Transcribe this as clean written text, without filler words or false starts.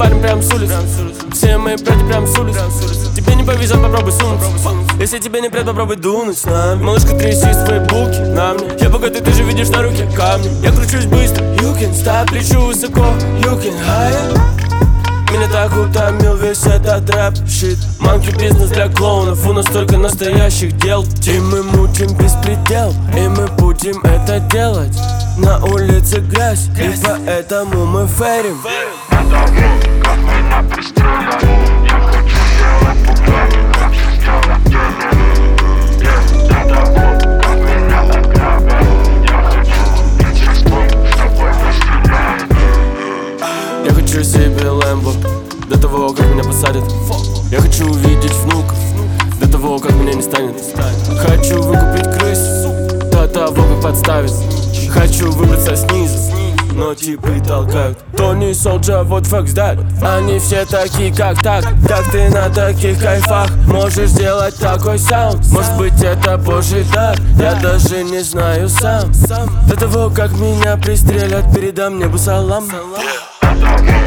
парень прям с улицы. Все мои братья прям с улицы. Тебе не повезет, попробуй сунуться. Если тебе не прет, попробуй дунуть с нами. Малышка, тряси свои булки на мне. Я богатый, ты же видишь на руке камни. Я кручусь быстро, you can stop. Лечу высоко, you can higher. Меня так утомил весь этот рэп-щит. Манки бизнес для клоунов, у нас только настоящих дел. И мы мутим беспредел, и мы будем это делать. На улице грязь, и поэтому мы ферим. Надо вот, как меня пристрелят. Я хочу сделать пугать, хочу сделать дело. Надо вот, как меня ограбят. Я хочу быть шестом, с тобой постреляют. Я хочу себе Лэмбо до того, как меня посадят. Я хочу увидеть внуков до того, как меня не станет. Хочу выкупить крыс до того, как подставить. Хочу выбраться снизу, но типы толкают. Тони Солджа, вот факс дать. Они все такие, как так. Как ты на таких кайфах можешь делать такой саунд? Может быть, это божий дар, я даже не знаю сам. До того, как меня пристрелят, передам небу салам. Надо вот,